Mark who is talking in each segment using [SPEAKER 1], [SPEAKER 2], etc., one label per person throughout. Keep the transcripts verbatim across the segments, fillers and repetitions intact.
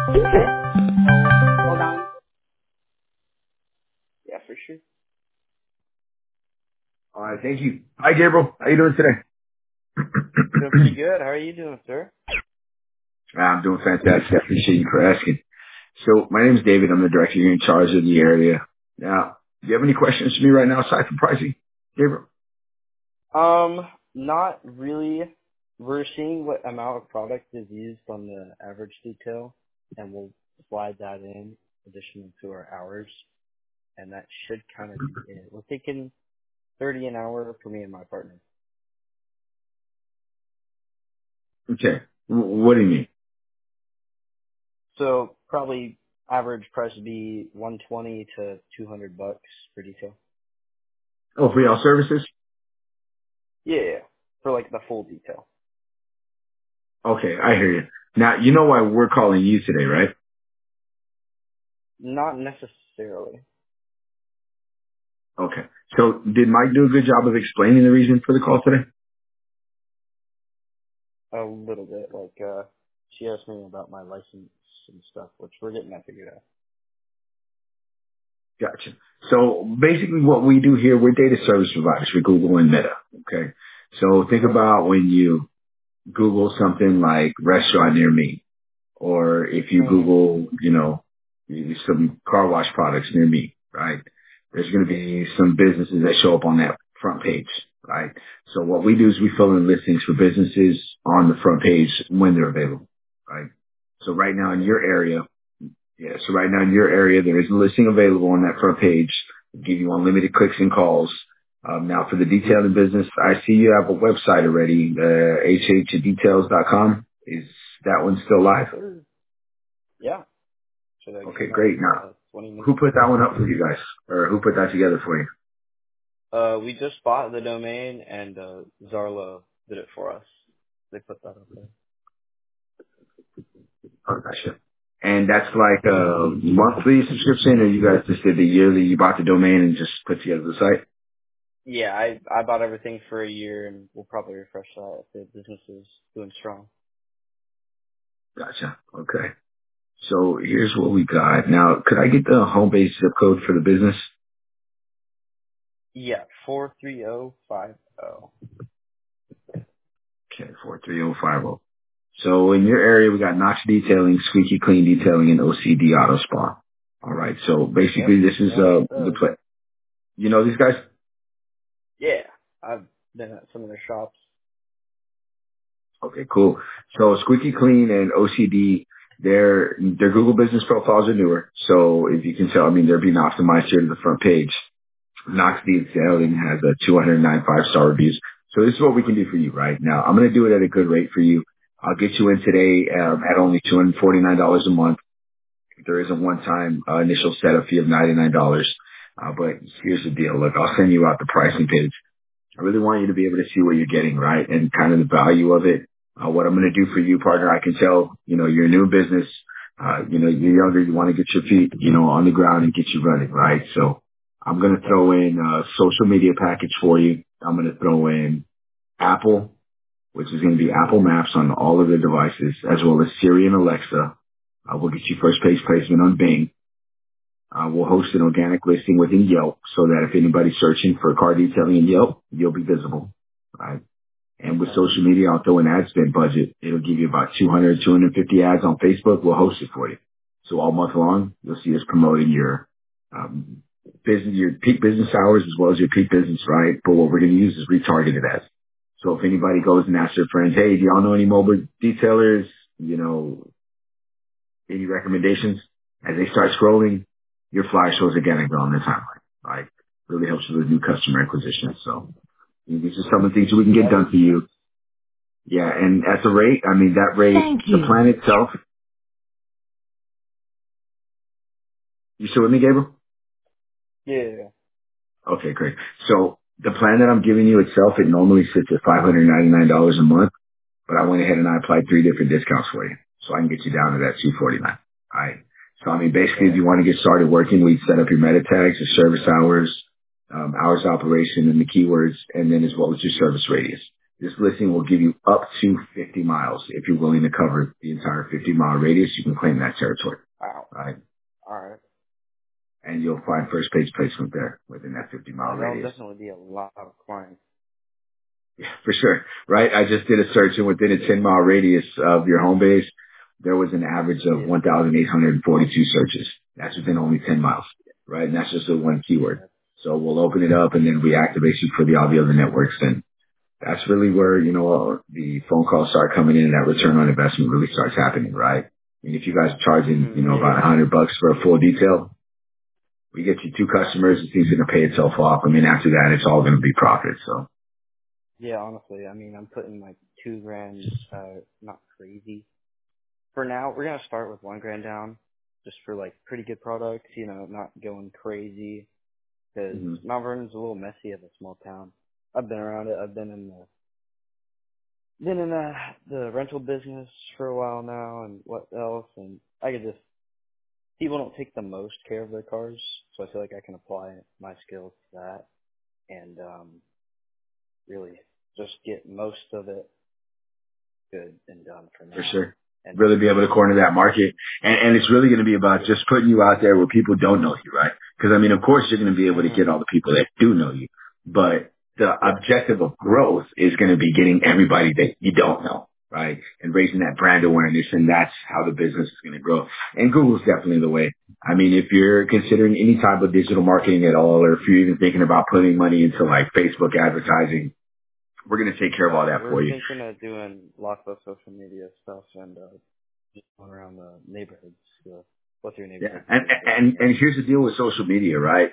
[SPEAKER 1] Okay. So hold on. Yeah, for sure.
[SPEAKER 2] All right, thank you. Hi, Gabriel. How you doing today?
[SPEAKER 1] Doing pretty good. How are you doing, sir?
[SPEAKER 2] I'm doing fantastic. I appreciate you for asking. So my name is David. I'm the director here in charge of the area. Now, do you have any questions for me right now aside from pricing, Gabriel?
[SPEAKER 1] Um, not really. We're seeing what amount of product is used on the average detail, and we'll slide that in additional to our hours, and that should kind of be it. We're thinking thirty an hour for me and my partner.
[SPEAKER 2] Okay. W- What do you mean?
[SPEAKER 1] So probably average price would be one twenty to two hundred bucks for detail.
[SPEAKER 2] Oh, for y'all services?
[SPEAKER 1] Yeah, yeah, for like the full detail.
[SPEAKER 2] Okay, I hear you. Now, you know why we're calling you today, right?
[SPEAKER 1] Not necessarily.
[SPEAKER 2] Okay. So did Mike do a good job of explaining the reason for the call today?
[SPEAKER 1] A little bit. Like, uh, she asked me about my license and stuff, which we're getting that figured out.
[SPEAKER 2] Gotcha. So basically what we do here, we're data service providers for Google and Meta. Okay. So think
[SPEAKER 1] Okay.
[SPEAKER 2] about when you Google something like restaurant near me, or if you
[SPEAKER 1] Mm-hmm.
[SPEAKER 2] Google, you know, some car wash products near me, right? There's going to
[SPEAKER 1] Yeah.
[SPEAKER 2] be some businesses that show up on that front page, right? So what we do is we fill in listings for businesses on the front page when they're available, right? So right now in
[SPEAKER 1] Okay.
[SPEAKER 2] your area, yeah, so right now in your area, there is a listing available on that front page. It'll give you unlimited clicks and calls. Um, now for the detailing business, I see you have a website already, uh, h h details dot com. Is that one still
[SPEAKER 1] Yes,
[SPEAKER 2] live?
[SPEAKER 1] sir. Yeah. Should have
[SPEAKER 2] Okay,
[SPEAKER 1] came up,
[SPEAKER 2] great. Now,
[SPEAKER 1] uh, twenty minutes
[SPEAKER 2] who put
[SPEAKER 1] ago.
[SPEAKER 2] that one up for you guys? Or who put that together for you?
[SPEAKER 1] Uh, we just bought the domain and, uh, Zarlo did it for us. They put that up there.
[SPEAKER 2] Oh, gotcha. And that's like a monthly subscription, or you guys just did the yearly, you bought the domain and just put together the site?
[SPEAKER 1] Yeah, I, I bought everything for a year and we'll probably refresh that if the business is doing strong.
[SPEAKER 2] Gotcha. Okay. So here's what we got. Now, could I get the home base zip code for the business?
[SPEAKER 1] Yeah, four three zero five zero.
[SPEAKER 2] Okay, four three zero five zero. So in your area, we got Knox Detailing, Squeaky Clean Detailing, and O C D Auto Spa. All right. So
[SPEAKER 1] Yep.
[SPEAKER 2] basically, this is
[SPEAKER 1] Know
[SPEAKER 2] uh the
[SPEAKER 1] those.
[SPEAKER 2] play. You know these guys?
[SPEAKER 1] Yeah, I've been at some of their shops.
[SPEAKER 2] Okay, cool. So Squeaky Clean and O C D, their their Google business profiles are newer. So if you can tell, I mean, they're being optimized here to the front page. Knox Detailing has a two hundred nine five-star reviews. So this is what we can do for you right now. I'm going to do it at a good rate for you. I'll get you in today um, at only two hundred forty-nine dollars a month. There is a one-time uh, initial setup fee of ninety-nine dollars. Uh, but here's the deal. Look, I'll send you out the pricing page. I really want you to be able to see what you're getting, right? And kind of the value of it. Uh, what I'm going to do for you, partner, I can tell, you know, you're a new business. Uh, you know, you're younger. You want to get your feet, you know, on the ground and get you running, right? So I'm going to
[SPEAKER 1] Right.
[SPEAKER 2] throw in a social media package for you. I'm going to throw in Apple, which is going to be Apple Maps on all of the devices, as well as Siri and Alexa. Uh, we'll get you first page placement on Bing. Uh, we'll host an organic listing within Yelp so that if anybody's searching for car detailing in Yelp, you'll be visible, right? And with
[SPEAKER 1] Okay.
[SPEAKER 2] social media, I'll throw an ad spend budget. It'll give you about two hundred, two hundred fifty ads on Facebook. We'll host it for you. So all month long, you'll see us promoting your um, business, your peak business hours as well as your peak business, right? But what we're going to use is retargeted ads. So if anybody goes and asks their friends, hey, do y'all know any mobile detailers? You know, any recommendations? As they start scrolling, your flyer shows again and go on their timeline, right? Really helps with new customer acquisition. So these are some of the things we can get
[SPEAKER 1] That
[SPEAKER 2] done
[SPEAKER 1] makes
[SPEAKER 2] for you.
[SPEAKER 1] sense.
[SPEAKER 2] Yeah, and at the rate, I mean, that rate,
[SPEAKER 1] Thank
[SPEAKER 2] the
[SPEAKER 1] you.
[SPEAKER 2] plan itself, you still with me, Gabriel?
[SPEAKER 1] Yeah.
[SPEAKER 2] Okay, great. So the plan that I'm giving you itself, it normally sits at five hundred ninety-nine dollars a month, but I went ahead and I applied three different discounts for you. So I can get you down to that two forty-nine. All right. So I mean, basically, if
[SPEAKER 1] Okay.
[SPEAKER 2] you want to get started working, we'd set up your meta tags, your service hours, um, hours of operation, and the keywords, and then as well as your service radius. This listing will give you up to fifty miles. If you're willing to cover the entire fifty mile radius, you can claim that territory.
[SPEAKER 1] Wow.
[SPEAKER 2] Right?
[SPEAKER 1] All right.
[SPEAKER 2] And you'll find first page placement there within that fifty mile
[SPEAKER 1] Yeah, that'll
[SPEAKER 2] radius.
[SPEAKER 1] definitely be a lot of clients.
[SPEAKER 2] Yeah, for sure. Right? I just did a search and within a ten mile radius of your home base, there was an average of
[SPEAKER 1] Yeah.
[SPEAKER 2] one thousand eight hundred forty-two searches. That's within only ten miles. Right? And that's just a one keyword. So we'll open it up and then we activate you for the, all the other networks. And that's really where, you know, uh, the phone calls start coming in and that return on investment really starts happening, right? And if you guys are charging, you
[SPEAKER 1] Mm-hmm.
[SPEAKER 2] know,
[SPEAKER 1] Yeah,
[SPEAKER 2] about a
[SPEAKER 1] yeah.
[SPEAKER 2] hundred bucks for a full detail, we get you two customers, the thing's going to pay itself off. I mean, after that, it's all going to be profit. So
[SPEAKER 1] Yeah, honestly, I mean, I'm putting like two grand, uh, not crazy. For now, we're gonna start with one grand down, just for like pretty good products, you know, not going crazy. Because
[SPEAKER 2] hmm
[SPEAKER 1] Mount Vernon's a little messy as a small town. I've been around it. I've been in the been in the the rental business for a while now, and what else? And I could just people don't take the most care of their cars, so I feel like I can apply my skills to that and um really just get most of it good and done for
[SPEAKER 2] for
[SPEAKER 1] now.
[SPEAKER 2] sure.
[SPEAKER 1] And
[SPEAKER 2] Really
[SPEAKER 1] then
[SPEAKER 2] be able to corner that market. And, and it's really going to be about just putting you out there where people don't know you, right? Because I mean, of course you're going to be able to
[SPEAKER 1] mhm.
[SPEAKER 2] get all the people that do know you, but the
[SPEAKER 1] Yep.
[SPEAKER 2] objective of growth is going to be getting everybody that you don't know, right? And raising that brand awareness. And that's how the business is going to grow. And Google's definitely the way. I mean, if you're considering any type of digital marketing at all, or if you're even thinking about putting money into like Facebook advertising, we're going to take care of all
[SPEAKER 1] Yeah,
[SPEAKER 2] that
[SPEAKER 1] we're
[SPEAKER 2] for you.
[SPEAKER 1] thinking of doing lots of social media stuff and uh just going around the neighborhoods, uh, go through
[SPEAKER 2] Yeah.
[SPEAKER 1] neighborhoods and
[SPEAKER 2] And,
[SPEAKER 1] just doing
[SPEAKER 2] and,
[SPEAKER 1] stuff.
[SPEAKER 2] and here's the deal with social media, right?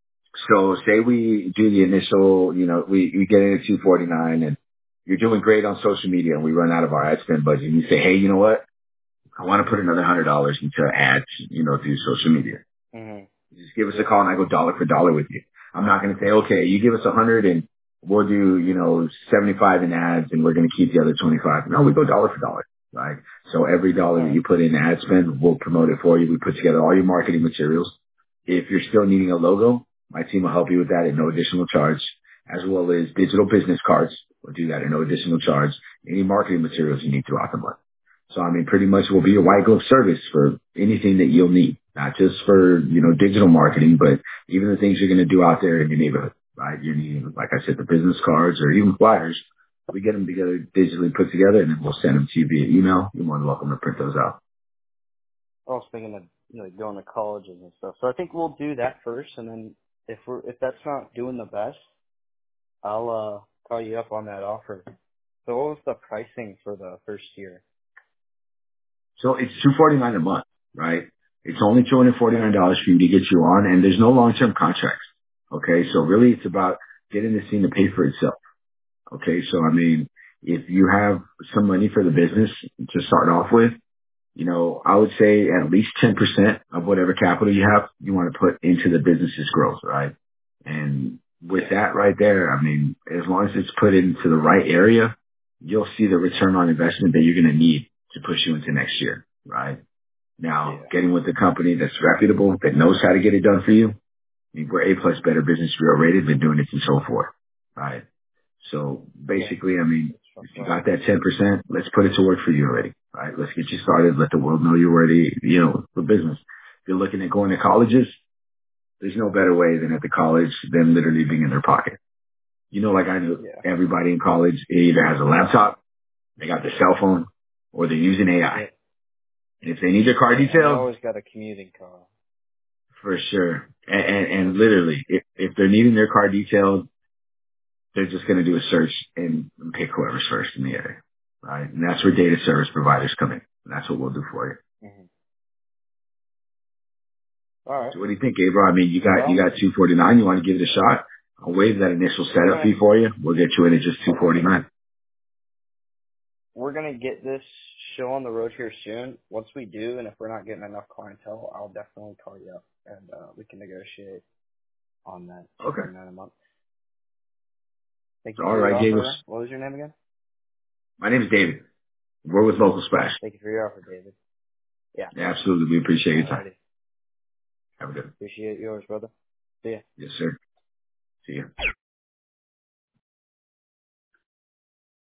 [SPEAKER 2] So say we do the initial, you know, we, we get in at two forty-nine and you're doing great on social media and we run out of our ad spend budget and you say, hey, you know what? I want to put another hundred dollars into ads, you know, through social media.
[SPEAKER 1] Mhm.
[SPEAKER 2] Just give us a
[SPEAKER 1] Yep.
[SPEAKER 2] call and I go dollar for dollar with you. I'm not going to say, okay, you give us a hundred and we'll do, you know, seventy-five in ads and we're going to keep the other twenty-five. No, we go dollar for dollar, right? So every dollar that
[SPEAKER 1] Alright.
[SPEAKER 2] you put in ad spend, we'll promote it for you. We put together all your marketing materials. If you're still needing a logo, my team will help you with that at no additional charge, as well as digital business cards. We'll do that at no additional charge. Any marketing materials you need throughout the month. So I mean, pretty much we'll be a white glove service for anything that you'll need, not just for, you know, digital marketing, but even the things you're going to do out there in your neighborhood, right? You're needing, like I said, the business cards or even flyers. We get them together, digitally put together, and then we'll send them to you via email. You're more than welcome to print those out.
[SPEAKER 1] I was thinking of, you know, going to colleges and stuff. So I think we'll do that first, and then if we're if that's not doing the best, I'll uh call you up on that offer. So what was the pricing for the first year?
[SPEAKER 2] So it's two forty-nine a month, right? It's only two hundred forty-nine
[SPEAKER 1] Mhm.
[SPEAKER 2] dollars for you to get you on, and there's no long-term contracts. Okay, so really it's about getting this thing to pay for itself. Okay, so I mean, if you have some money for the business to start off with, you know, I would say at least ten percent of whatever capital you have, you want to put into the business's growth, right? And with
[SPEAKER 1] Yeah.
[SPEAKER 2] that right there, I mean, as long as it's put into the right area, you'll see the return on investment that you're going to need to push you into next year, right? Now,
[SPEAKER 1] Yeah.
[SPEAKER 2] getting with a company that's reputable, that knows how to get it done for you. I mean, we're A plus Better Business Bureau rated, been doing it since oh four, right? So
[SPEAKER 1] Yeah.
[SPEAKER 2] basically, I mean,
[SPEAKER 1] That's fucked
[SPEAKER 2] if you
[SPEAKER 1] up.
[SPEAKER 2] got that ten percent, let's put it to work for you already, right? Let's get you started. Let the world know you're ready, you know, for business. If you're looking at going to colleges, there's no better way than at the college than literally being in their pocket. You know, like I know
[SPEAKER 1] Yeah.
[SPEAKER 2] everybody in college either has a laptop, they got their cell phone, or they're using A I.
[SPEAKER 1] Yep.
[SPEAKER 2] And if they need their car
[SPEAKER 1] Yeah, and they
[SPEAKER 2] detailed,
[SPEAKER 1] always got a commuting car.
[SPEAKER 2] for sure. And, and, and
[SPEAKER 1] Yep.
[SPEAKER 2] literally, if, if they're needing their car detailed, they're just going to do a search and pick whoever's first in the area, right? And that's where data service providers come in. And that's what we'll do for you.
[SPEAKER 1] Mhm. All right.
[SPEAKER 2] So what do you think, Gabriel? I mean, you got you
[SPEAKER 1] Well,
[SPEAKER 2] got two forty-nine. You want to give it a shot? I'll waive that initial
[SPEAKER 1] we're
[SPEAKER 2] setup
[SPEAKER 1] gonna
[SPEAKER 2] fee for you. We'll get you in at just two forty-nine.
[SPEAKER 1] we're gonna get this show on the road here soon. Once we do, and if we're not getting enough clientele, I'll definitely call you up and uh, we can negotiate on that two
[SPEAKER 2] Okay.
[SPEAKER 1] forty nine a month. Thank you
[SPEAKER 2] All
[SPEAKER 1] for your
[SPEAKER 2] right,
[SPEAKER 1] offer.
[SPEAKER 2] Gabriel.
[SPEAKER 1] Man. What was your name again?
[SPEAKER 2] My name is David. We're with Local Splash.
[SPEAKER 1] Thank you for your offer, David. Yeah.
[SPEAKER 2] Yeah, absolutely. We appreciate your time.
[SPEAKER 1] Alrighty.
[SPEAKER 2] Have a good one.
[SPEAKER 1] Appreciate yours, brother. See ya.
[SPEAKER 2] Yes, sir. See you.